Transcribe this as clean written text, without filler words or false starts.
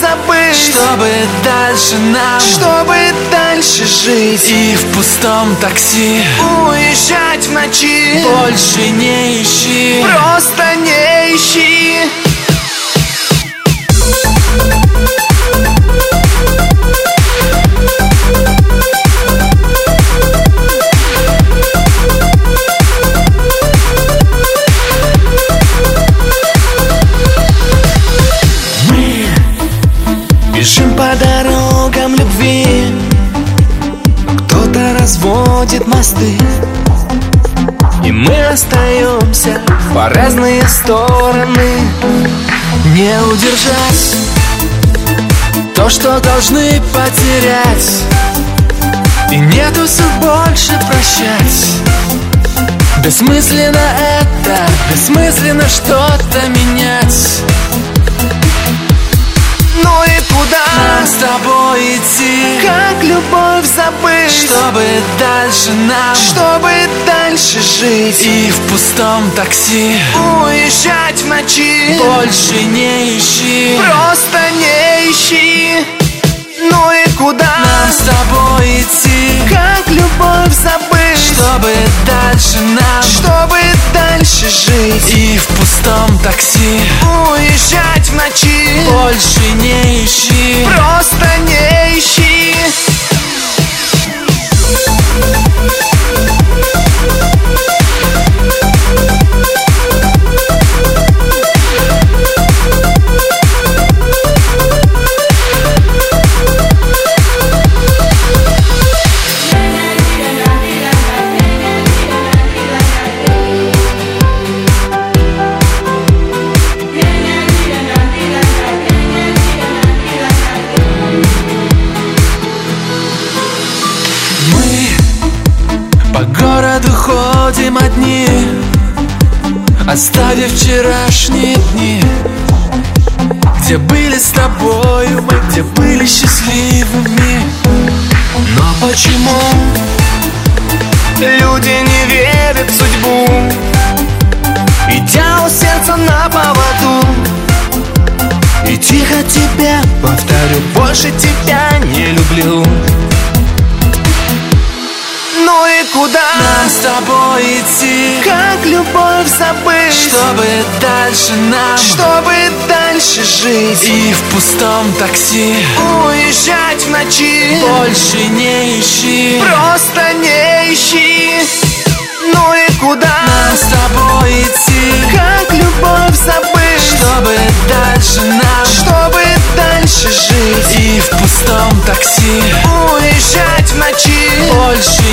забыть, чтобы дальше нам, чтобы дальше жить. И в пустом такси уезжать в ночи. Больше не ищи, просто не ищи. Бежим по дорогам любви, кто-то разводит мосты, и мы остаемся по разные стороны. не удержать то, что должны потерять, И нету сил больше прощать. бессмысленно это, бессмысленно что-то менять. Ну и куда Нам с тобой идти, как любовь забыть, чтобы дальше нам, чтобы дальше жить. И в пустом такси уезжать в ночи. больше не ищи, просто не ищи. Ну и куда нам с тобой идти, как любовь забыть, чтобы дальше нам, чтобы дальше жить. И в пустом такси уезжать в ночи. больше не ищи, просто не ищи. по городу ходим одни, оставив вчерашние дни, где были с тобою мы, где были счастливыми. Но почему люди не верят в судьбу, идя у сердца на поводу? И тихо тебе повторю, больше тебя не люблю. Ну и куда нам с тобой идти, как любовь забыть, чтобы дальше нам, чтобы дальше жить. И в пустом такси уезжать в ночи. больше не ищи, просто не ищи. Ну и куда нам с тобой идти, как любовь забыть, чтобы дальше нам, чтобы дальше жить. И в пустом такси уезжать в ночи. больше